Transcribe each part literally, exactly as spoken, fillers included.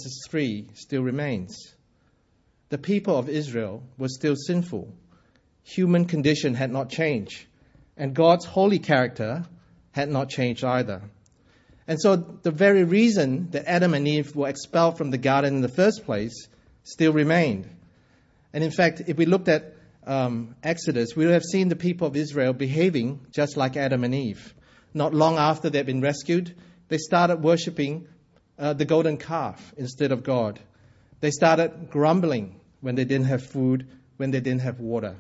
Genesis three still remains. The people of Israel were still sinful. Human condition had not changed. And God's holy character had not changed either. And so the very reason that Adam and Eve were expelled from the garden in the first place still remained. And in fact, if we looked at um, Exodus, we would have seen the people of Israel behaving just like Adam and Eve. Not long after they'd been rescued, they started worshipping uh, the golden calf instead of God. They started grumbling when they didn't have food, when they didn't have water.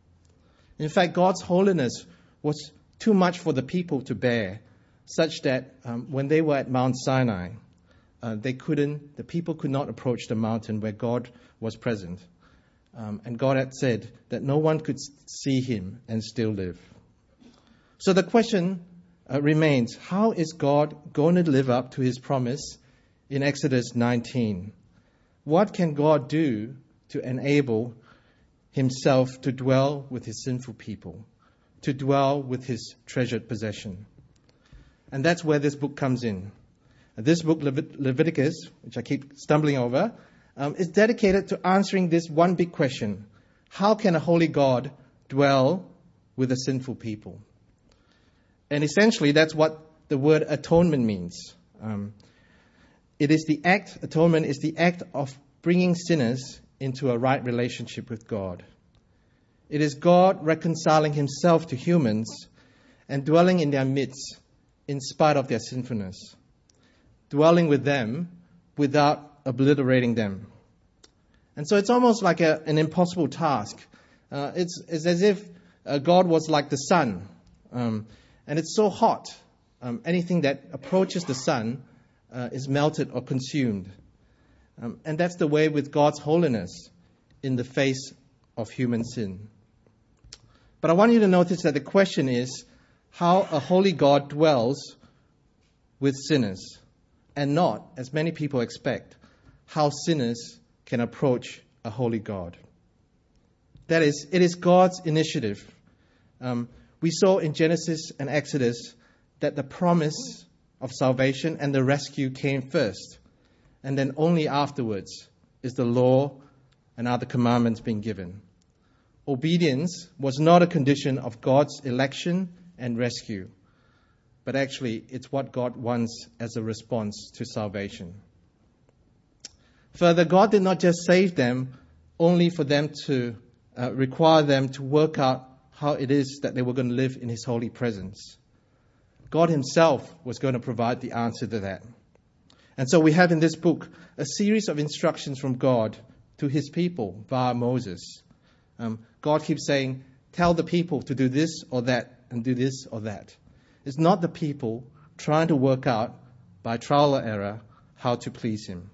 In fact, God's holiness was too much for the people to bear, such that um, when they were at Mount Sinai, uh, they couldn't, the people could not approach the mountain where God was present. Um, and God had said that no one could see him and still live. So the question uh, remains, how is God going to live up to his promise in Exodus nineteen? What can God do to enable himself to dwell with his sinful people, to dwell with his treasured possession? And that's where this book comes in. This book, Levit- Leviticus, which I keep stumbling over, um, is dedicated to answering this one big question. How can a holy God dwell with a sinful people? And essentially, that's what the word atonement means. Um, it is the act, atonement is the act of bringing sinners into a right relationship with God. It is God reconciling himself to humans and dwelling in their midst in spite of their sinfulness, dwelling with them without obliterating them. And so it's almost like a, an impossible task. Uh, it's, it's as if uh, God was like the sun, um, and it's so hot. Um, anything that approaches the sun uh, is melted or consumed. Um, and that's the way with God's holiness in the face of human sin. But I want you to notice that the question is how a holy God dwells with sinners, and not, as many people expect, how sinners can approach a holy God. That is, it is God's initiative. Um, we saw in Genesis and Exodus that the promise of salvation and the rescue came first. And then only afterwards is the law and other commandments being given. Obedience was not a condition of God's election and rescue, but actually it's what God wants as a response to salvation. Further, God did not just save them only for them to uh, require them to work out how it is that they were going to live in his holy presence. God himself was going to provide the answer to that. And so we have in this book a series of instructions from God to his people via Moses. Um, God keeps saying, tell the people to do this or that and do this or that. It's not the people trying to work out by trial or error how to please him.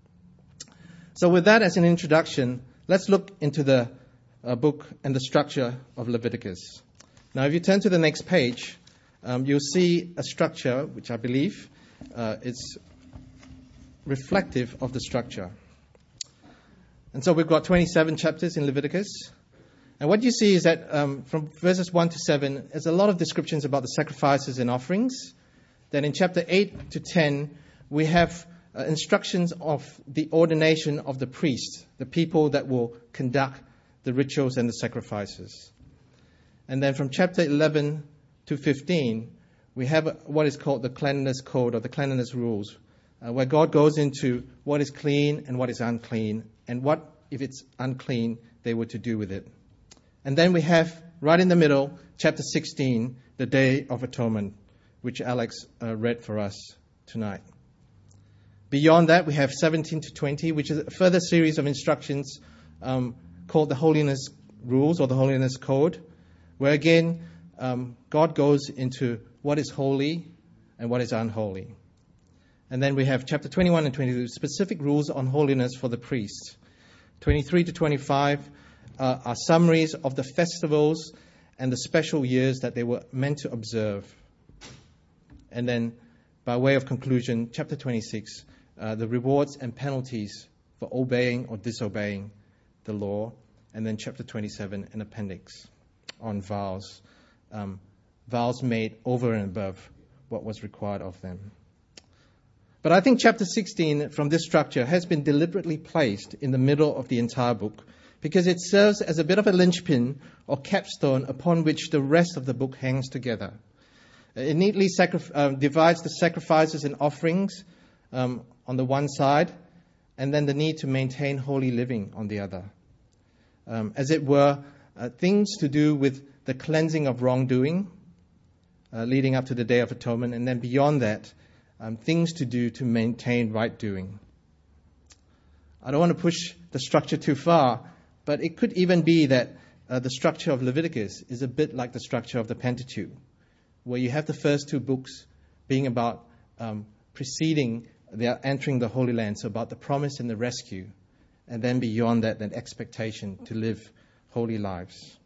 So with that as an introduction, let's look into the uh, book and the structure of Leviticus. Now, if you turn to the next page, um, you'll see a structure which I believe uh, is reflective of the structure. And so we've got twenty-seven chapters in Leviticus. And what you see is that um, from verses one to seven, there's a lot of descriptions about the sacrifices and offerings. Then in chapter eight to ten, we have uh, instructions of the ordination of the priests, the people that will conduct the rituals and the sacrifices. And then from chapter eleven to fifteen, we have what is called the cleanliness code or the cleanliness rules, uh, where God goes into what is clean and what is unclean, and what, if it's unclean, they were to do with it. And then we have, right in the middle, chapter sixteen, the Day of Atonement, which Alex uh, read for us tonight. Beyond that, we have seventeen to twenty, which is a further series of instructions um, called the Holiness Rules or the Holiness Code, where again, um, God goes into what is holy and what is unholy. And then we have chapter twenty-one and twenty-two, specific rules on holiness for the priests. twenty-three to twenty-five uh, are summaries of the festivals and the special years that they were meant to observe. And then, by way of conclusion, chapter twenty-six, uh, the rewards and penalties for obeying or disobeying the law. And then chapter twenty-seven, an appendix on vows, um, vows made over and above what was required of them. But I think chapter sixteen from this structure has been deliberately placed in the middle of the entire book because it serves as a bit of a linchpin or capstone upon which the rest of the book hangs together. It neatly sacri- uh, divides the sacrifices and offerings um, on the one side, and then the need to maintain holy living on the other. Um, as it were, uh, things to do with the cleansing of wrongdoing, uh, leading up to the Day of Atonement, and then beyond that, um, things to do to maintain right doing. I don't want to push the structure too far, but it could even be that uh, the structure of Leviticus is a bit like the structure of the Pentateuch, where you have the first two books being about um, preceding their entering the Holy Land, so about the promise and the rescue, and then beyond that, that expectation to live holy lives.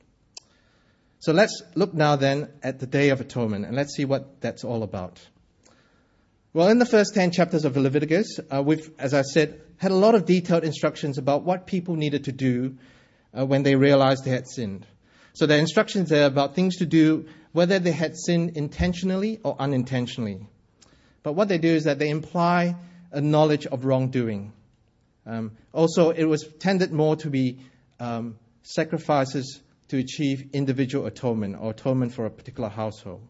So let's look now then at the Day of Atonement, and let's see what that's all about. Well, in the first ten chapters of Leviticus, uh, we've, as I said, had a lot of detailed instructions about what people needed to do uh, when they realized they had sinned. So there are instructions there about things to do whether they had sinned intentionally or unintentionally. But what they do is that they imply a knowledge of wrongdoing. Um, also, it was tended more to be um, sacrifices to achieve individual atonement or atonement for a particular household.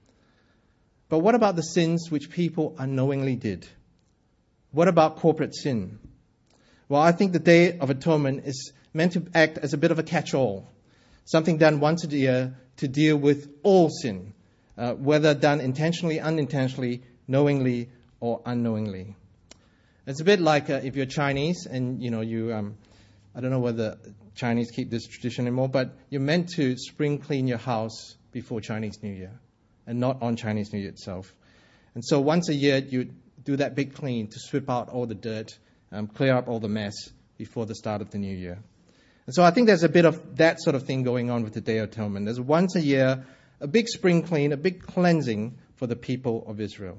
But what about the sins which people unknowingly did? What about corporate sin? Well, I think the Day of Atonement is meant to act as a bit of a catch-all, something done once a year to deal with all sin, uh, whether done intentionally, unintentionally, knowingly, or unknowingly. It's a bit like uh, if you're Chinese and, you know, you, um, I don't know whether Chinese keep this tradition anymore, but you're meant to spring clean your house before Chinese New Year and not on Chinese New Year itself. And so once a year, you do that big clean to sweep out all the dirt, um, clear up all the mess before the start of the new year. And so I think there's a bit of that sort of thing going on with the Day of Atonement. There's once a year, a big spring clean, a big cleansing for the people of Israel.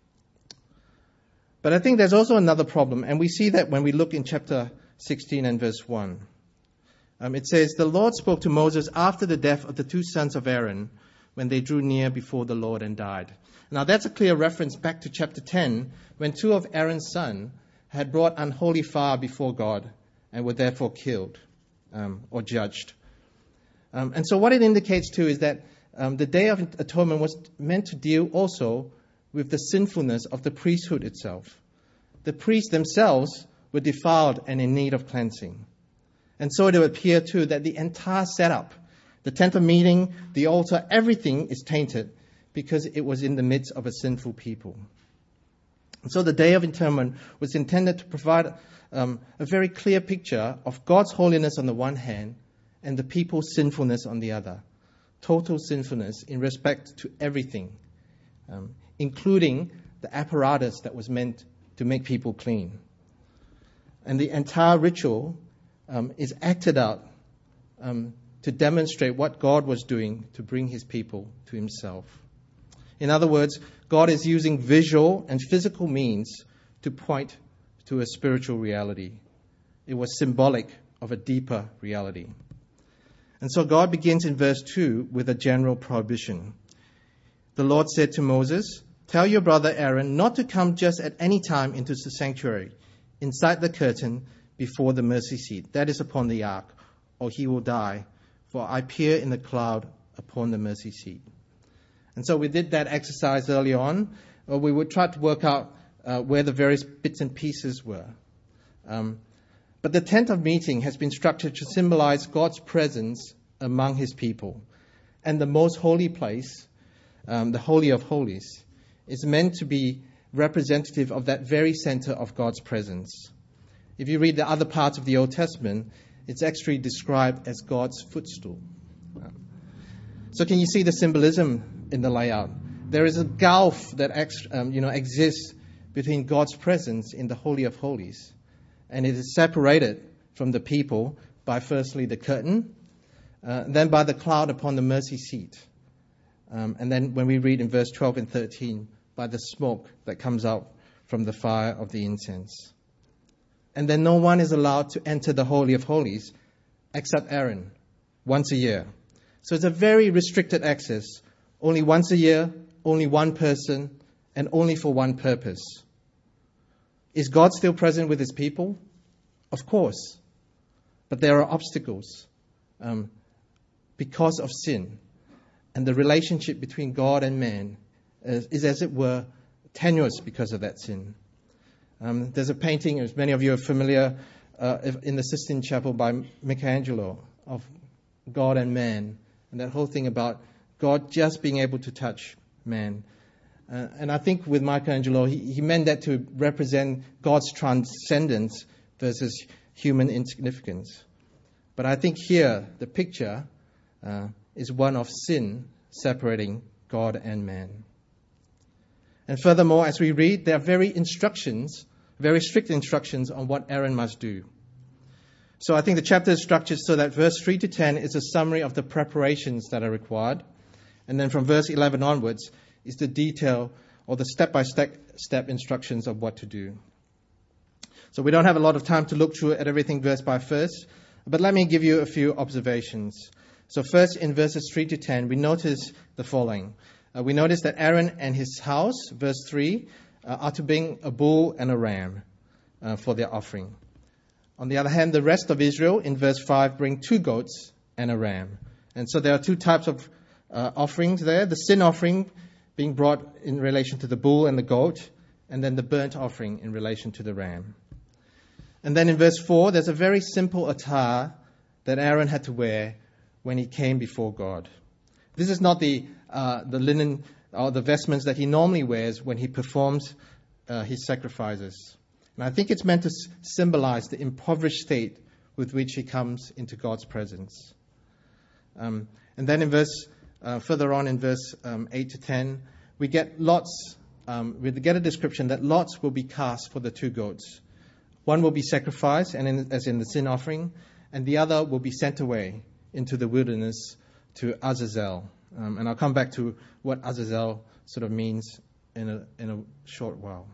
But I think there's also another problem, and we see that when we look in chapter sixteen and verse one. Um, it says, "The Lord spoke to Moses after the death of the two sons of Aaron, when they drew near before the Lord and died." Now that's a clear reference back to chapter ten, when two of Aaron's sons had brought unholy fire before God and were therefore killed um, or judged. Um, and so what it indicates too is that um, the Day of Atonement was meant to deal also with the sinfulness of the priesthood itself. The priests themselves were defiled and in need of cleansing. And so it would appear too that the entire setup, the tent of meeting, the altar, everything is tainted because it was in the midst of a sinful people. And so the Day of Atonement was intended to provide um, a very clear picture of God's holiness on the one hand and the people's sinfulness on the other. Total sinfulness in respect to everything, um, including the apparatus that was meant to make people clean. And the entire ritual um, is acted out um, to demonstrate what God was doing to bring his people to himself. In other words, God is using visual and physical means to point to a spiritual reality. It was symbolic of a deeper reality. And so God begins in verse two with a general prohibition. The Lord said to Moses, "Tell your brother Aaron not to come just at any time into the sanctuary, inside the curtain before the mercy seat, that is upon the ark, or he will die, for I peer in the cloud upon the mercy seat." And so we did that exercise early on, where we would try to work out uh, where the various bits and pieces were. Um, but the tent of meeting has been structured to symbolize God's presence among his people. And the most holy place, um, the Holy of Holies, is meant to be representative of that very center of God's presence. If you read the other parts of the Old Testament, it's actually described as God's footstool. So can you see the symbolism in the layout? There is a gulf that ex, um, you know exists between God's presence in the Holy of Holies, and it is separated from the people by firstly the curtain, uh, then by the cloud upon the mercy seat, um, and then when we read in verse twelve and thirteen, by the smoke that comes out from the fire of the incense. And then no one is allowed to enter the Holy of Holies except Aaron, once a year. So it's a very restricted access, only once a year, only one person, and only for one purpose. Is God still present with his people? Of course. But there are obstacles um, because of sin. And the relationship between God and man is, is as it were, tenuous because of that sin. Um, there's a painting, as many of you are familiar, uh, in the Sistine Chapel by Michelangelo of God and man. And that whole thing about God just being able to touch man. Uh, and I think with Michelangelo, he, he meant that to represent God's transcendence versus human insignificance. But I think here, the picture uh, is one of sin separating God and man. And furthermore, as we read, there are very instructions, very strict instructions on what Aaron must do. So I think the chapter is structured so that verse three to ten is a summary of the preparations that are required. And then from verse eleven onwards is the detail or the step-by-step step instructions of what to do. So we don't have a lot of time to look through at everything verse by verse, but let me give you a few observations. So first, in verses three to ten, we notice the following. Uh, we notice that Aaron and his house, verse three, uh, are to bring a bull and a ram uh, for their offering. On the other hand, the rest of Israel, in verse five, bring two goats and a ram. And so there are two types of uh, offerings there. The sin offering being brought in relation to the bull and the goat, and then the burnt offering in relation to the ram. And then in verse four, there's a very simple attire that Aaron had to wear when he came before God. This is not the uh, the linen or the vestments that he normally wears when he performs uh, his sacrifices. And I think it's meant to s- symbolize the impoverished state with which he comes into God's presence. Um, and then in verse uh, further on in verse um, eight to ten, we get lots. Um, we get a description that lots will be cast for the two goats. One will be sacrificed, and in, as in the sin offering, and the other will be sent away into the wilderness to Azazel. Um, and I'll come back to what Azazel sort of means in a, in a short while.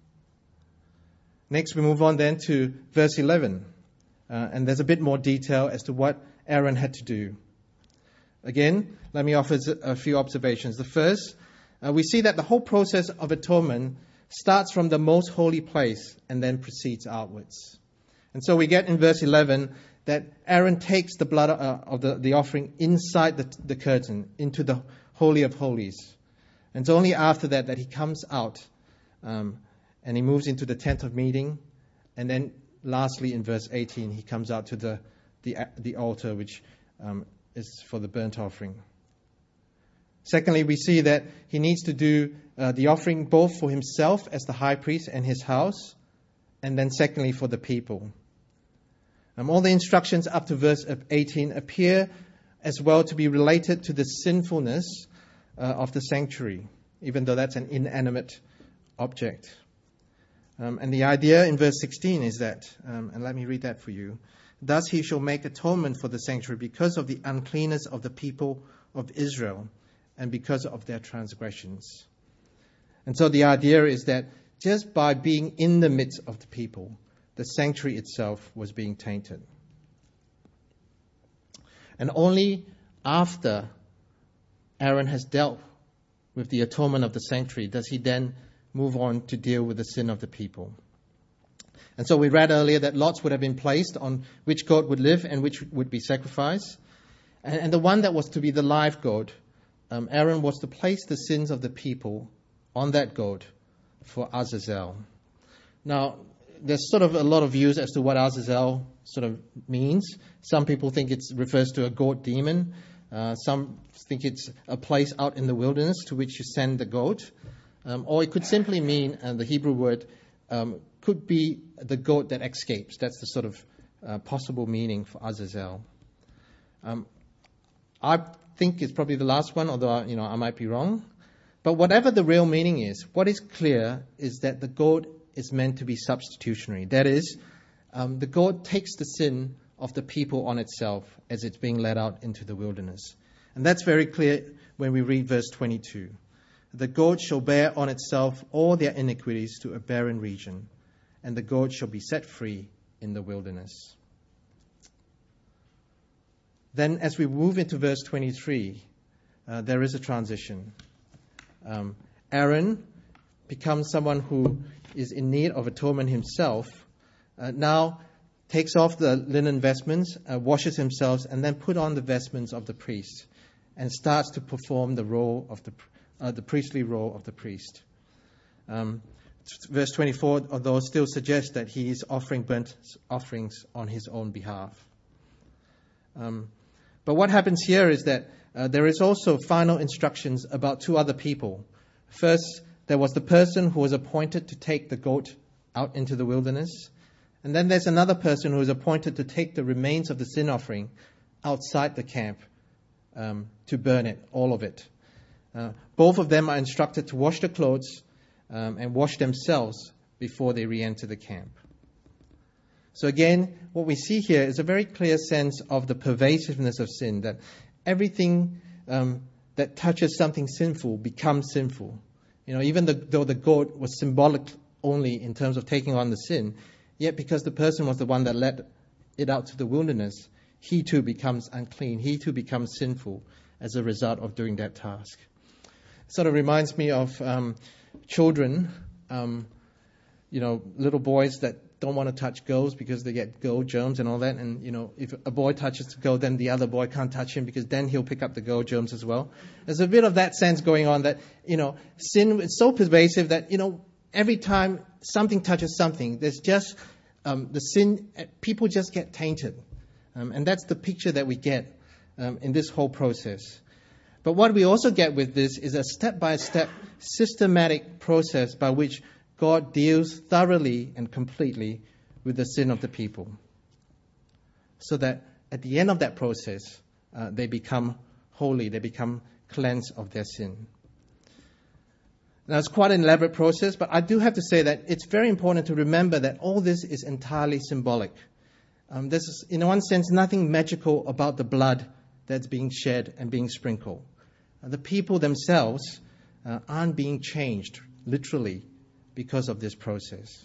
Next, we move on then to verse eleven. Uh, and there's a bit more detail as to what Aaron had to do. Again, let me offer a few observations. The first, uh, we see that the whole process of atonement starts from the most holy place and then proceeds outwards. And so we get in verse eleven that Aaron takes the blood uh, of the, the offering inside the, the curtain, into the Holy of Holies. And it's only after that that he comes out um, and he moves into the tent of meeting. And then lastly in verse eighteen, he comes out to the, the, the altar, which um, is for the burnt offering. Secondly, we see that he needs to do uh, the offering both for himself as the high priest and his house, and then secondly for the people. Um, all the instructions up to verse eighteen appear as well to be related to the sinfulness uh, of the sanctuary, even though that's an inanimate object. Um, and the idea in verse sixteen is that, um, and let me read that for you, thus he shall make atonement for the sanctuary because of the uncleanness of the people of Israel and because of their transgressions. And so the idea is that just by being in the midst of the people, the sanctuary itself was being tainted. And only after Aaron has dealt with the atonement of the sanctuary does he then move on to deal with the sin of the people. And so we read earlier that lots would have been placed on which goat would live and which would be sacrificed. And, and the one that was to be the live goat, um, Aaron was to place the sins of the people on that goat for Azazel. Now, there's sort of a lot of views as to what Azazel sort of means. Some people think it refers to a goat demon. Uh, some think it's a place out in the wilderness to which you send the goat. Um, or it could simply mean, and the Hebrew word um, could be the goat that escapes. That's the sort of uh, possible meaning for Azazel. Um, I think it's probably the last one, although you know I might be wrong. But whatever the real meaning is, what is clear is that the goat is meant to be substitutionary. That is, um, the goat takes the sin of the people on itself as it's being led out into the wilderness. And that's very clear when we read verse twenty-two. The goat shall bear on itself all their iniquities to a barren region, and the goat shall be set free in the wilderness. Then as we move into verse twenty-three, uh, there is a transition. Um, Aaron becomes someone who is in need of atonement himself, uh, now takes off the linen vestments, uh, washes himself, and then put on the vestments of the priest, and starts to perform the role of the uh, the priestly role of the priest. Um, verse twenty-four, although still suggests that he is offering burnt offerings on his own behalf. Um, but what happens here is that uh, there is also final instructions about two other people. First, there was the person who was appointed to take the goat out into the wilderness. And then there's another person who is appointed to take the remains of the sin offering outside the camp um, to burn it, all of it. Uh, both of them are instructed to wash their clothes um, and wash themselves before they re-enter the camp. So again, what we see here is a very clear sense of the pervasiveness of sin, that everything um, that touches something sinful becomes sinful. You know, even the, though the goat was symbolic only in terms of taking on the sin, yet because the person was the one that led it out to the wilderness, he too becomes unclean. He too becomes sinful as a result of doing that task. It sort of reminds me of um, children, um, you know, little boys that don't want to touch girls because they get girl germs and all that. And, you know, if a boy touches the girl, then the other boy can't touch him because then he'll pick up the girl germs as well. There's a bit of that sense going on that, you know, sin is so pervasive that, you know, every time something touches something, there's just um, the sin, people just get tainted. Um, and that's the picture that we get um, in this whole process. But what we also get with this is a step-by-step systematic process by which God deals thoroughly and completely with the sin of the people, so that at the end of that process, uh, they become holy, they become cleansed of their sin. Now, it's quite an elaborate process, but I do have to say that it's very important to remember that all this is entirely symbolic. Um, this is, in one sense, nothing magical about the blood that's being shed and being sprinkled. Uh, the people themselves uh, aren't being changed, literally, because of this process.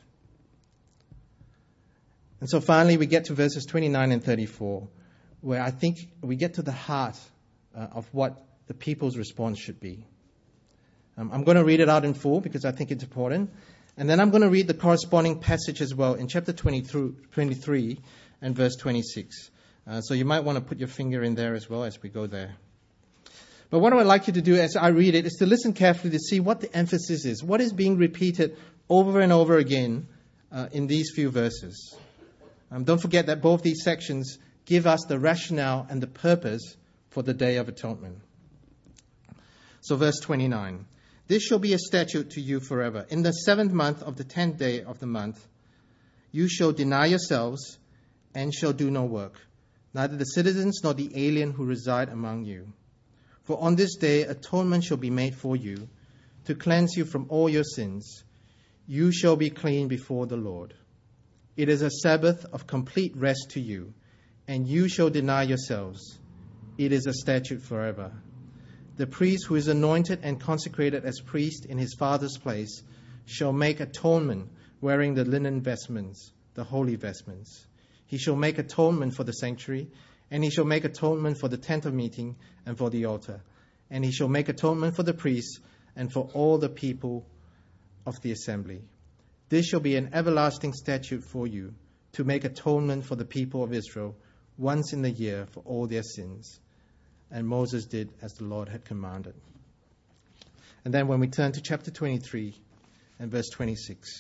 And so finally we get to verses twenty-nine and thirty-four, where I think we get to the heart uh, of what the people's response should be. Um, I'm going to read it out in full because I think it's important. And then I'm going to read the corresponding passage as well in chapter twenty-three and verse twenty-six. Uh, so you might want to put your finger in there as well as we go there. But what I would like you to do as I read it is to listen carefully to see what the emphasis is, what is being repeated over and over again uh, in these few verses. Um, don't forget that both these sections give us the rationale and the purpose for the Day of Atonement. So verse twenty-nine. This shall be a statute to you forever. In the seventh month of the tenth day of the month, you shall deny yourselves and shall do no work, neither the citizens nor the alien who reside among you. For on this day atonement shall be made for you, to cleanse you from all your sins. You shall be clean before the Lord. It is a Sabbath of complete rest to you, and you shall deny yourselves. It is a statute forever. The priest who is anointed and consecrated as priest in his father's place shall make atonement wearing the linen vestments, the holy vestments. He shall make atonement for the sanctuary, and he shall make atonement for the tent of meeting and for the altar. And he shall make atonement for the priests and for all the people of the assembly. This shall be an everlasting statute for you, to make atonement for the people of Israel once in the year for all their sins. And Moses did as the Lord had commanded. And then when we turn to chapter twenty-three and verse twenty-six.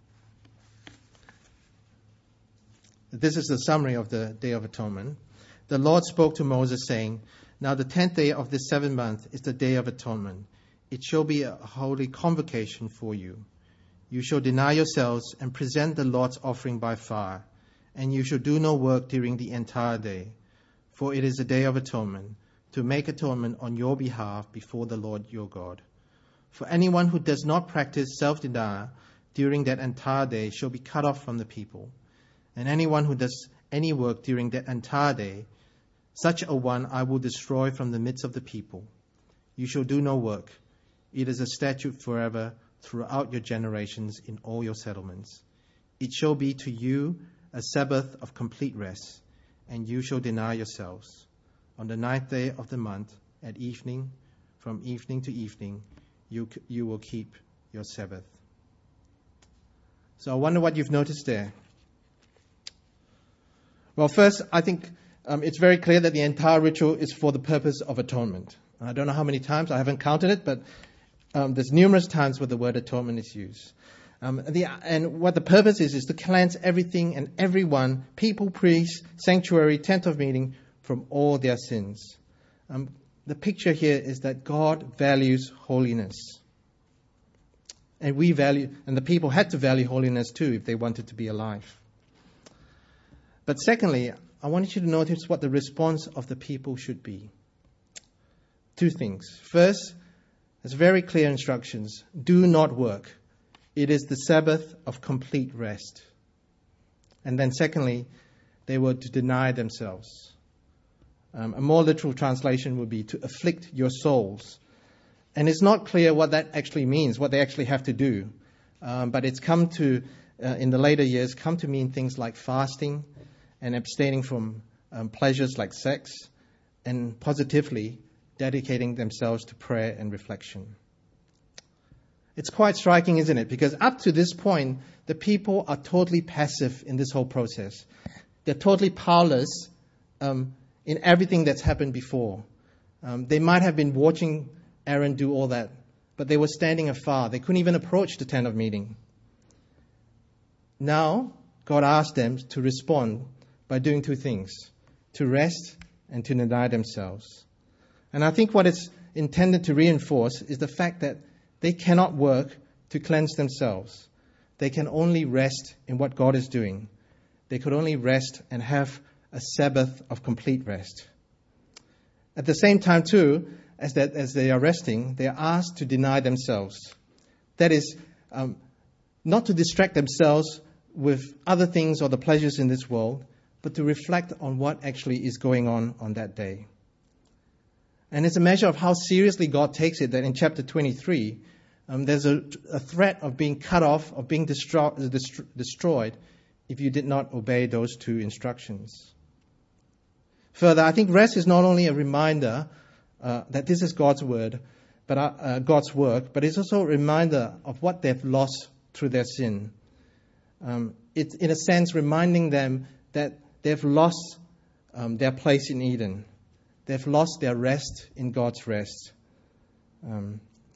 This is the summary of the Day of Atonement. The Lord spoke to Moses, saying, Now the tenth day of this seventh month is the Day of Atonement. It shall be a holy convocation for you. You shall deny yourselves and present the Lord's offering by fire, and you shall do no work during the entire day. For it is a day of atonement, to make atonement on your behalf before the Lord your God. For anyone who does not practice self-denial during that entire day shall be cut off from the people. And anyone who does any work during that entire day, such a one I will destroy from the midst of the people. You shall do no work. It is a statute forever throughout your generations in all your settlements. It shall be to you a Sabbath of complete rest, and you shall deny yourselves. On the ninth day of the month, at evening, from evening to evening, you, you will keep your Sabbath. So I wonder what you've noticed there. Well, first, I think um, it's very clear that the entire ritual is for the purpose of atonement. I don't know how many times, I haven't counted it, but um, there's numerous times where the word atonement is used. Um, the, and what the purpose is, is to cleanse everything and everyone, people, priests, sanctuary, tent of meeting, from all their sins. Um, the picture here is that God values holiness. And we value, and the people had to value holiness too if they wanted to be alive. But secondly, I want you to notice what the response of the people should be. Two things. First, there's very clear instructions. Do not work. It is the Sabbath of complete rest. And then secondly, they were to deny themselves. Um, a more literal translation would be to afflict your souls. And it's not clear what that actually means, what they actually have to do. Um, but it's come to, uh, in the later years, come to mean things like fasting and abstaining from um, pleasures like sex, and positively dedicating themselves to prayer and reflection. It's quite striking, isn't it? Because up to this point, the people are totally passive in this whole process. They're totally powerless um, in everything that's happened before. Um, they might have been watching Aaron do all that, but they were standing afar. They couldn't even approach the tent of meeting. Now, God asked them to respond by doing two things: to rest and to deny themselves. And I think what it's intended to reinforce is the fact that they cannot work to cleanse themselves. They can only rest in what God is doing. They could only rest and have a Sabbath of complete rest. At the same time, too, as that as they are resting, they are asked to deny themselves. That is, um, not to distract themselves with other things or the pleasures in this world, but to reflect on what actually is going on on that day. And it's a measure of how seriously God takes it that in chapter twenty-three, um, there's a, a threat of being cut off, of being destro- dest- destroyed if you did not obey those two instructions. Further, I think rest is not only a reminder uh, that this is God's word, but uh, uh, God's work, but it's also a reminder of what they've lost through their sin. Um, it's in a sense reminding them that they've lost um, their place in Eden. They've lost their rest in God's rest. Um,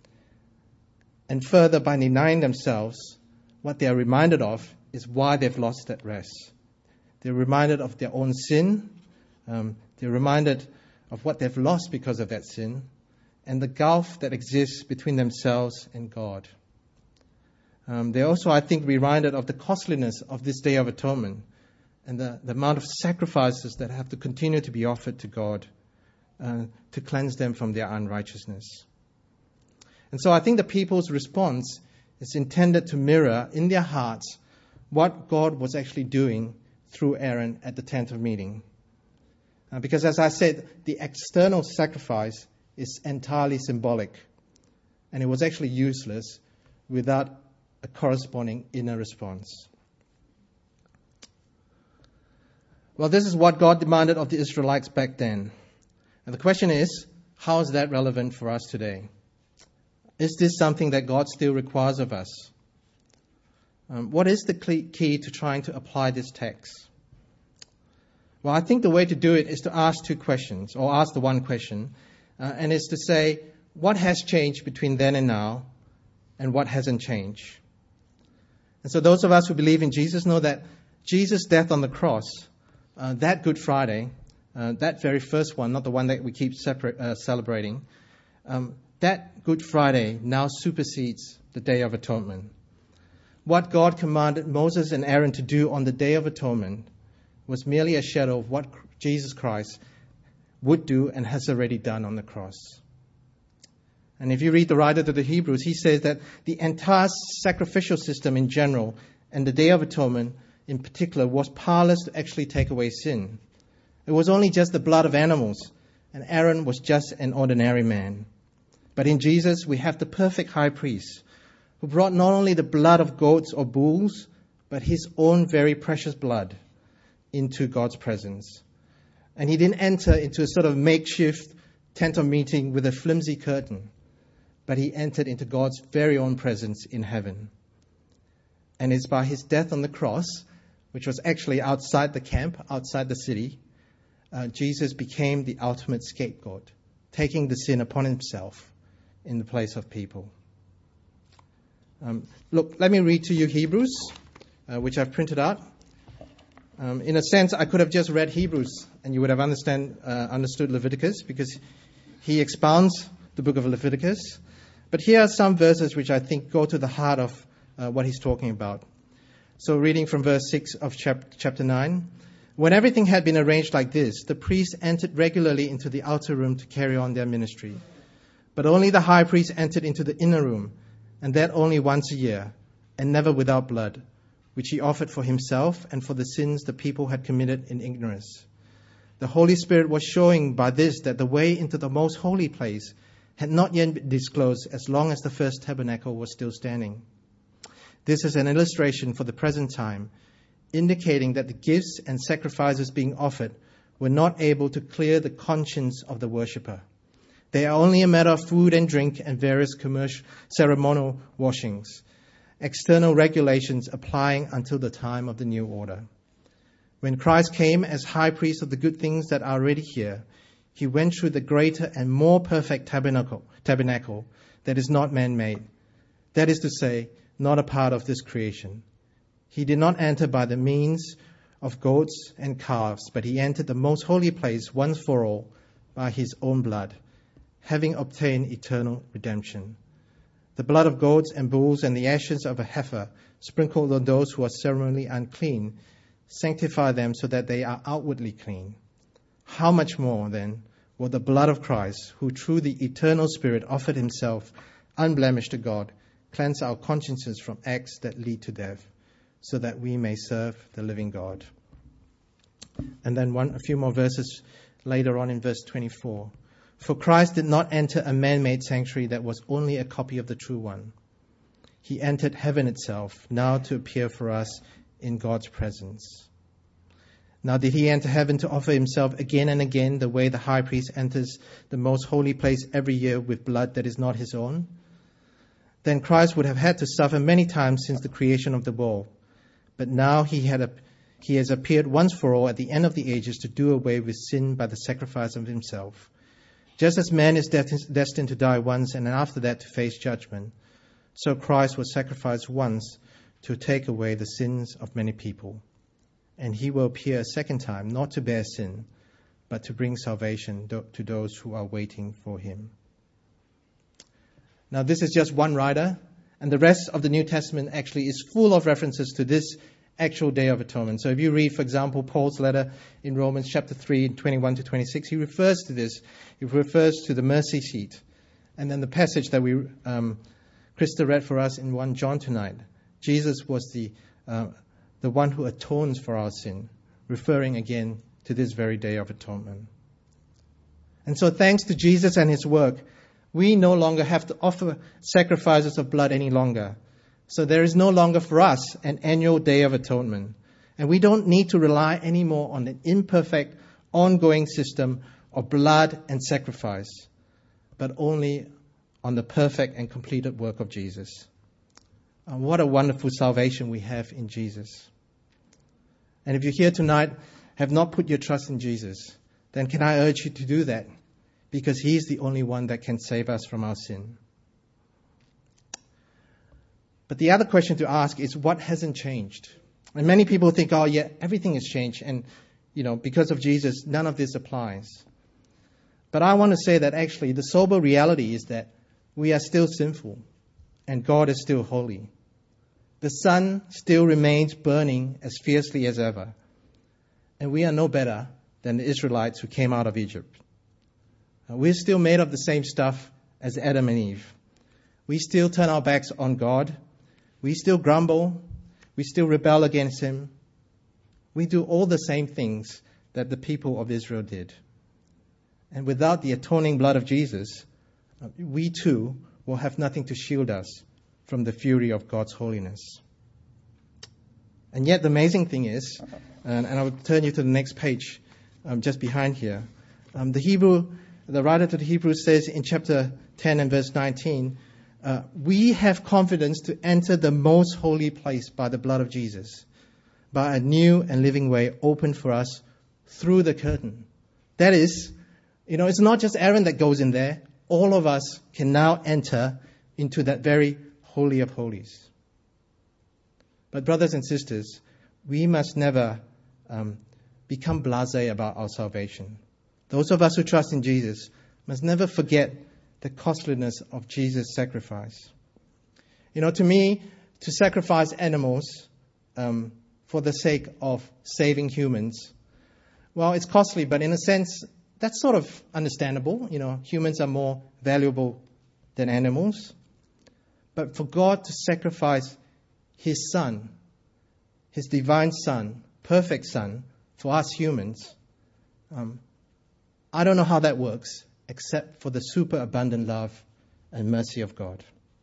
and further, by denying themselves, what they are reminded of is why they've lost that rest. They're reminded of their own sin. Um, they're reminded of what they've lost because of that sin, and the gulf that exists between themselves and God. Um, they're also, I think, reminded of the costliness of this Day of Atonement and the, the amount of sacrifices that have to continue to be offered to God uh, to cleanse them from their unrighteousness. And so I think the people's response is intended to mirror in their hearts what God was actually doing through Aaron at the tent of meeting. Uh, because as I said, the external sacrifice is entirely symbolic, and it was actually useless without a corresponding inner response. Well, this is what God demanded of the Israelites back then. And the question is, how is that relevant for us today? Is this something that God still requires of us? Um, what is the key to trying to apply this text? Well, I think the way to do it is to ask two questions, or ask the one question, uh, and it's to say, what has changed between then and now, and what hasn't changed? And so those of us who believe in Jesus know that Jesus' death on the cross, uh, that Good Friday, uh, that very first one, not the one that we keep separate, uh, celebrating, um, that Good Friday now supersedes the Day of Atonement. What God commanded Moses and Aaron to do on the Day of Atonement was merely a shadow of what Jesus Christ would do and has already done on the cross. And if you read the writer to the Hebrews, he says that the entire sacrificial system in general and the Day of Atonement in particular was powerless to actually take away sin. It was only just the blood of animals, and Aaron was just an ordinary man. But in Jesus, we have the perfect high priest who brought not only the blood of goats or bulls, but his own very precious blood into God's presence. And he didn't enter into a sort of makeshift tent of meeting with a flimsy curtain, but he entered into God's very own presence in heaven. And it's by his death on the cross, which was actually outside the camp, outside the city, uh, Jesus became the ultimate scapegoat, taking the sin upon himself in the place of people. Um, look, let me read to you Hebrews, uh, which I've printed out. Um, in a sense, I could have just read Hebrews and you would have understand, uh, understood Leviticus, because he expounds the book of Leviticus. But here are some verses which I think go to the heart of uh, what he's talking about. So reading from verse six of chap- chapter nine. When everything had been arranged like this, the priests entered regularly into the outer room to carry on their ministry. But only the high priest entered into the inner room, and that only once a year, and never without blood, which he offered for himself and for the sins the people had committed in ignorance. The Holy Spirit was showing by this that the way into the most holy place had not yet been disclosed as long as the first tabernacle was still standing. This is an illustration for the present time, indicating that the gifts and sacrifices being offered were not able to clear the conscience of the worshipper. They are only a matter of food and drink and various commercial ceremonial washings, external regulations applying until the time of the new order. When Christ came as high priest of the good things that are already here, he went through the greater and more perfect tabernacle, tabernacle that is not man-made. That is to say, not a part of this creation. He did not enter by the means of goats and calves, but he entered the most holy place once for all by his own blood, having obtained eternal redemption. The blood of goats and bulls and the ashes of a heifer, sprinkled on those who are ceremonially unclean, sanctify them so that they are outwardly clean. How much more, then, will the blood of Christ, who through the eternal Spirit offered himself unblemished to God, cleanse our consciences from acts that lead to death, so that we may serve the living God. And then one, a few more verses later on in verse twenty-four. For Christ did not enter a man-made sanctuary that was only a copy of the true one. He entered heaven itself, now to appear for us in God's presence. Now did he enter heaven to offer himself again and again the way the high priest enters the most holy place every year with blood that is not his own? Then Christ would have had to suffer many times since the creation of the world. But now he had a, he has appeared once for all at the end of the ages to do away with sin by the sacrifice of himself. Just as man is destined to die once and after that to face judgment, so Christ was sacrificed once to take away the sins of many people. And he will appear a second time, not to bear sin, but to bring salvation to those who are waiting for him. Now, this is just one writer, and the rest of the New Testament actually is full of references to this actual Day of Atonement. So if you read, for example, Paul's letter in Romans chapter three, twenty-one to twenty-six, he refers to this. He refers to the mercy seat. And then the passage that we um, Krista read for us in First John tonight, Jesus was the uh, the one who atones for our sin, referring again to this very Day of Atonement. And so thanks to Jesus and his work, we no longer have to offer sacrifices of blood any longer. So there is no longer for us an annual Day of Atonement. And we don't need to rely anymore on an imperfect, ongoing system of blood and sacrifice, but only on the perfect and completed work of Jesus. Uh, what a wonderful salvation we have in Jesus. And if you're here tonight, have not put your trust in Jesus, then can I urge you to do that? Because he is the only one that can save us from our sin. But the other question to ask is, what hasn't changed? And many people think, oh yeah, everything has changed. And, you know, because of Jesus, none of this applies. But I want to say that actually the sober reality is that we are still sinful and God is still holy. The sun still remains burning as fiercely as ever. And we are no better than the Israelites who came out of Egypt. We're still made of the same stuff as Adam and Eve. We still turn our backs on God. We still grumble. We still rebel against him. We do all the same things that the people of Israel did. And without the atoning blood of Jesus, we too will have nothing to shield us from the fury of God's holiness. And yet the amazing thing is, and, and I will turn you to the next page, um, just behind here, um, the Hebrew, the writer to the Hebrews says in chapter ten and verse nineteen, uh, we have confidence to enter the most holy place by the blood of Jesus, by a new and living way opened for us through the curtain. That is, you know, it's not just Aaron that goes in there. All of us can now enter into that very holy of holies. But brothers and sisters, we must never um, become blasé about our salvation. Those of us who trust in Jesus must never forget the costliness of Jesus' sacrifice. You know, to me, to sacrifice animals um, for the sake of saving humans, well, it's costly, but in a sense, that's sort of understandable. You know, humans are more valuable than animals. But for God to sacrifice His Son, His divine Son, perfect Son, for us humans, um, I don't know how that works, except for the superabundant love and mercy of God.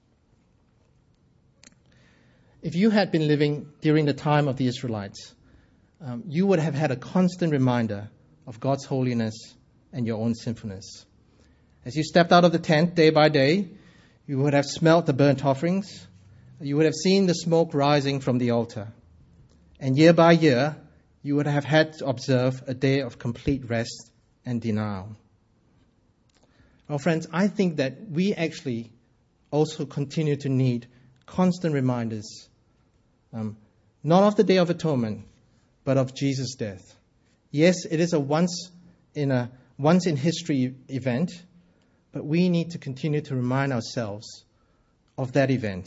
If you had been living during the time of the Israelites, um, you would have had a constant reminder of God's holiness and your own sinfulness. As you stepped out of the tent day by day, you would have smelt the burnt offerings. You would have seen the smoke rising from the altar. And year by year, you would have had to observe a day of complete rest and denial. Well, friends, I think that we actually also continue to need constant reminders, um, not of the Day of Atonement, but of Jesus' death. Yes, it is a once in a once in history event, but we need to continue to remind ourselves of that event.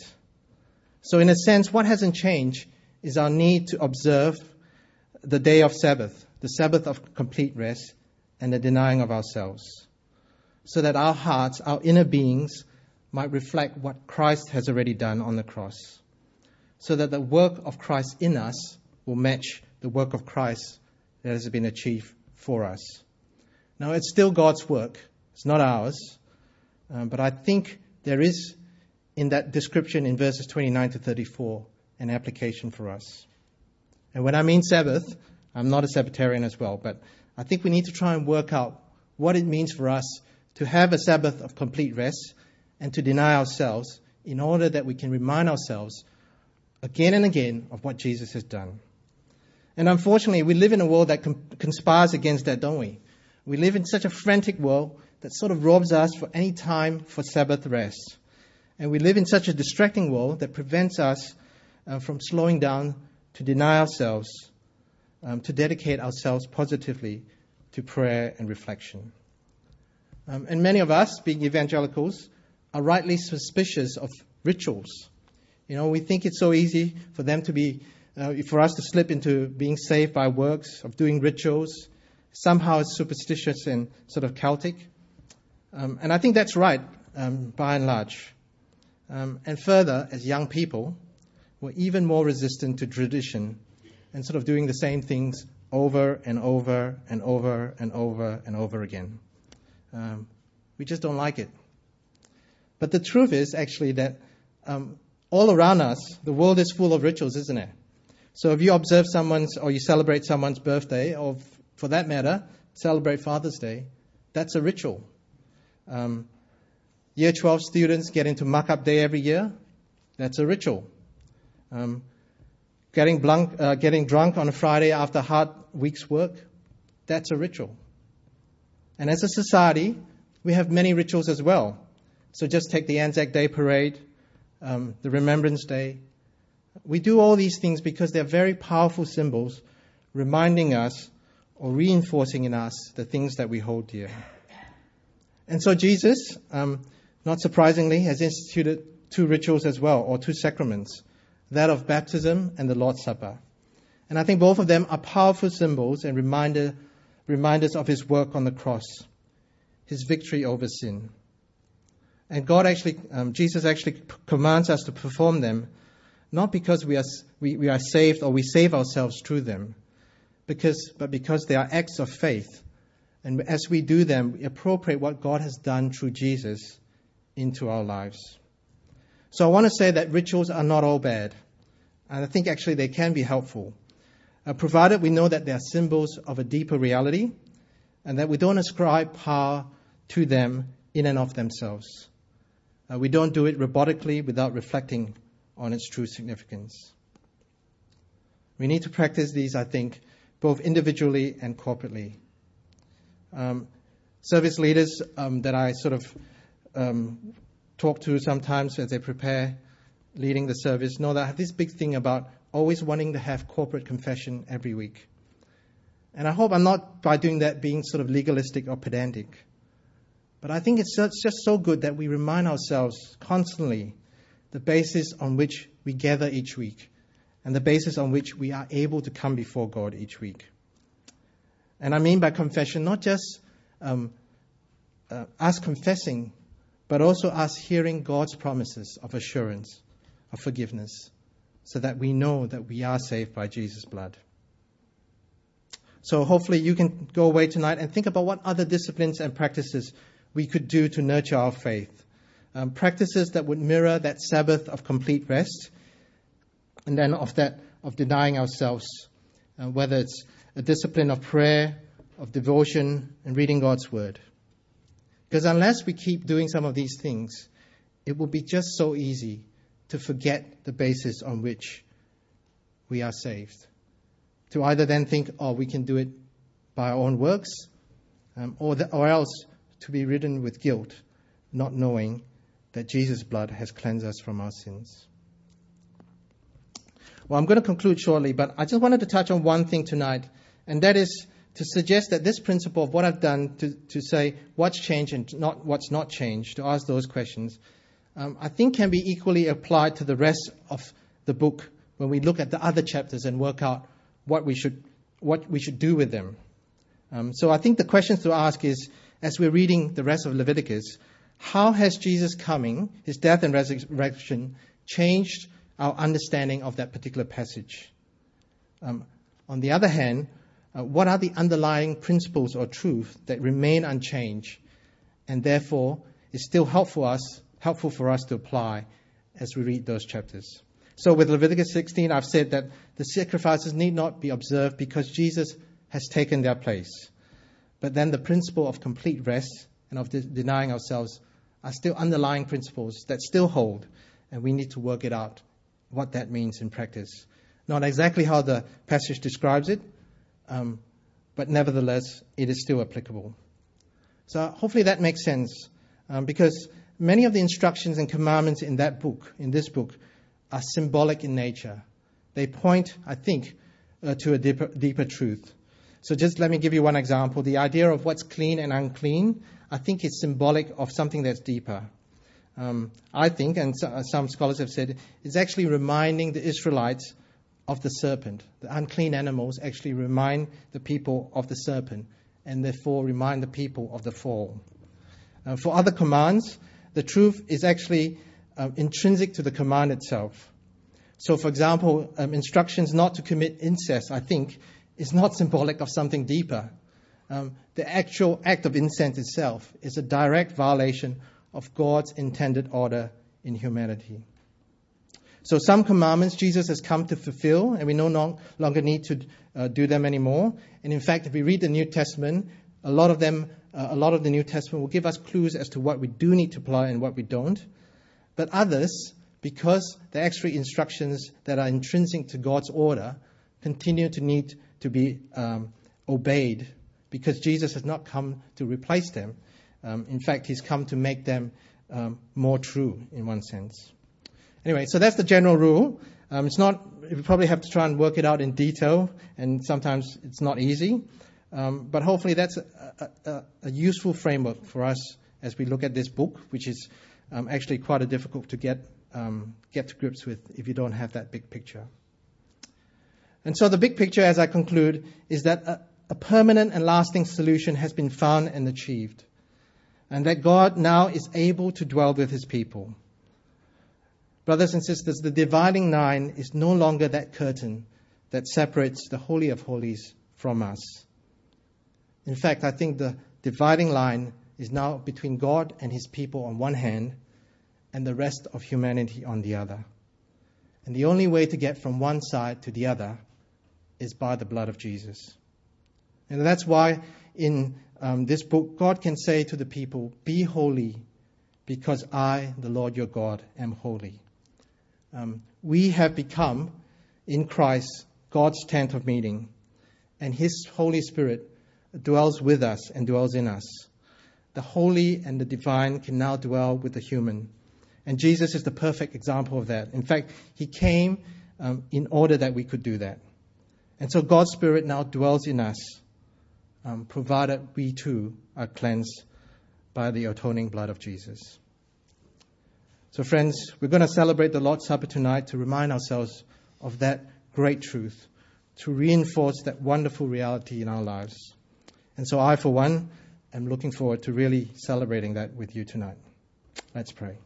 So in a sense, what hasn't changed is our need to observe the day of Sabbath, the Sabbath of complete rest, and the denying of ourselves, so that our hearts, our inner beings, might reflect what Christ has already done on the cross, so that the work of Christ in us will match the work of Christ that has been achieved for us. Now, it's still God's work. It's not ours. Um, but I think there is, in that description in verses twenty-nine to thirty-four, an application for us. And when I mean Sabbath, I'm not a Sabbatarian as well, but I think we need to try and work out what it means for us to have a Sabbath of complete rest and to deny ourselves in order that we can remind ourselves again and again of what Jesus has done. And unfortunately, we live in a world that conspires against that, don't we? We live in such a frantic world that sort of robs us for any time for Sabbath rest. And we live in such a distracting world that prevents us uh, from slowing down to deny ourselves, um, to dedicate ourselves positively to prayer and reflection. Um, and many of us, being evangelicals, are rightly suspicious of rituals. You know, we think it's so easy for them to be, uh, for us to slip into being saved by works, of doing rituals. Somehow it's superstitious and sort of Celtic. Um, and I think that's right, um, by and large. Um, and further, as young people, we're even more resistant to tradition and sort of doing the same things over and over and over and over and over again. Um, we just don't like it. But the truth is actually that um, all around us, the world is full of rituals, isn't it? So if you observe someone's or you celebrate someone's birthday, or for that matter, celebrate Father's Day, that's a ritual. Um, year twelve students get into muck-up day every year, that's a ritual. Um, getting, blunk, uh, getting drunk on a Friday after a hard week's work, that's a ritual. And as a society, we have many rituals as well. So just take the Anzac Day parade, um, the Remembrance Day. We do all these things because they're very powerful symbols reminding us or reinforcing in us the things that we hold dear. And so Jesus, um, not surprisingly, has instituted two rituals as well, or two sacraments, that of baptism and the Lord's Supper. And I think both of them are powerful symbols and reminder, reminders of His work on the cross, His victory over sin. And God actually, um, Jesus actually commands us to perform them, not because we are we, we are saved or we save ourselves through them, because but because they are acts of faith. And as we do them, we appropriate what God has done through Jesus into our lives. So I want to say that rituals are not all bad. And I think actually they can be helpful, uh, provided we know that they are symbols of a deeper reality and that we don't ascribe power to them in and of themselves. Uh, we don't do it robotically without reflecting on its true significance. We need to practice these, I think, both individually and corporately. Um, service leaders um, that I sort of um, talk to sometimes as they prepare leading the service know that I have this big thing about always wanting to have corporate confession every week. And I hope I'm not, by doing that, being sort of legalistic or pedantic. But I think it's just so good that we remind ourselves constantly the basis on which we gather each week and the basis on which we are able to come before God each week. And I mean by confession, not just um, uh, us confessing, but also us hearing God's promises of assurance, of forgiveness, so that we know that we are saved by Jesus' blood. So hopefully you can go away tonight and think about what other disciplines and practices we could do to nurture our faith. Um, practices that would mirror that Sabbath of complete rest, and then of that of denying ourselves, uh, whether it's a discipline of prayer, of devotion, and reading God's Word. Because unless we keep doing some of these things, it will be just so easy to forget the basis on which we are saved. To either then think, oh, we can do it by our own works, um, or, the, or else to be ridden with guilt, not knowing that Jesus' blood has cleansed us from our sins. Well, I'm going to conclude shortly, but I just wanted to touch on one thing tonight, and that is to suggest that this principle of what I've done to, to say what's changed and not what's not changed, to ask those questions, um, I think can be equally applied to the rest of the book when we look at the other chapters and work out what we should what we should do with them. Um, so I think the questions to ask is, as we're reading the rest of Leviticus, how has Jesus' coming, his death and resurrection, changed our understanding of that particular passage? Um, on the other hand, uh, what are the underlying principles or truth that remain unchanged and therefore is still helpful us, helpful for us to apply as we read those chapters? So with Leviticus sixteen, I've said that the sacrifices need not be observed because Jesus has taken their place. But then the principle of complete rest and of de- denying ourselves are still underlying principles that still hold, and we need to work it out, what that means in practice. Not exactly how the passage describes it, um, but nevertheless, it is still applicable. So hopefully that makes sense, um, because many of the instructions and commandments in that book, in this book, are symbolic in nature. They point, I think, uh, to a deeper, deeper truth. So just let me give you one example. The idea of what's clean and unclean, I think is symbolic of something that's deeper. Um, I think, and so, uh, some scholars have said, it's actually reminding the Israelites of the serpent. The unclean animals actually remind the people of the serpent, and therefore remind the people of the fall. Uh, for other commands, the truth is actually uh, intrinsic to the command itself. So, for example, um, instructions not to commit incest, I think, is not symbolic of something deeper. Um, the actual act of incest itself is a direct violation of God's intended order in humanity. So some commandments Jesus has come to fulfill, and we no long, longer need to uh, do them anymore. And in fact, if we read the New Testament, a lot of them, uh, a lot of the New Testament will give us clues as to what we do need to apply and what we don't. But others, because the extra instructions that are intrinsic to God's order, continue to need to be um, obeyed, because Jesus has not come to replace them. Um, in fact, he's come to make them um, more true in one sense. Anyway, so that's the general rule. Um, it's not, we probably have to try and work it out in detail, and sometimes it's not easy. Um, but hopefully that's a, a, a useful framework for us as we look at this book, which is um, actually quite a difficult to get um, get to grips with if you don't have that big picture. And so the big picture, as I conclude, is that a, a permanent and lasting solution has been found and achieved, and that God now is able to dwell with his people. Brothers and sisters, the dividing line is no longer that curtain that separates the Holy of Holies from us. In fact, I think the dividing line is now between God and his people on one hand and the rest of humanity on the other. And the only way to get from one side to the other is by the blood of Jesus. And that's why in um, this book, God can say to the people, be holy because I, the Lord your God, am holy. Um, we have become, in Christ, God's tent of meeting, and His Holy Spirit dwells with us and dwells in us. The holy and the divine can now dwell with the human. And Jesus is the perfect example of that. In fact, He came um, in order that we could do that. And so God's Spirit now dwells in us, um, provided we too are cleansed by the atoning blood of Jesus. So friends, we're going to celebrate the Lord's Supper tonight to remind ourselves of that great truth, to reinforce that wonderful reality in our lives. And so I, for one, am looking forward to really celebrating that with you tonight. Let's pray.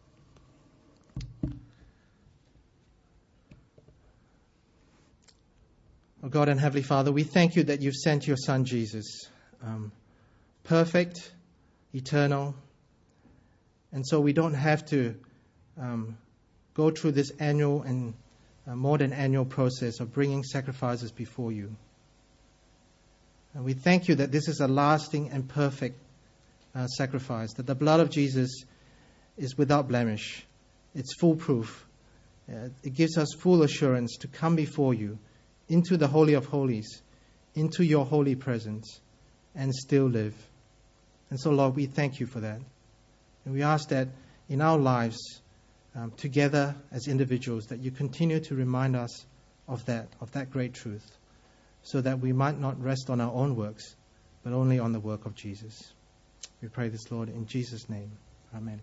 Oh God and Heavenly Father, we thank you that you've sent your Son Jesus, um, perfect, eternal, and so we don't have to um, go through this annual and uh, more than annual process of bringing sacrifices before you. And we thank you that this is a lasting and perfect uh, sacrifice, that the blood of Jesus is without blemish. It's foolproof. Uh, it gives us full assurance to come before you into the Holy of Holies, into your holy presence, and still live. And so, Lord, we thank you for that. And we ask that in our lives, um, together as individuals, that you continue to remind us of that, of that great truth, so that we might not rest on our own works, but only on the work of Jesus. We pray this, Lord, in Jesus' name. Amen.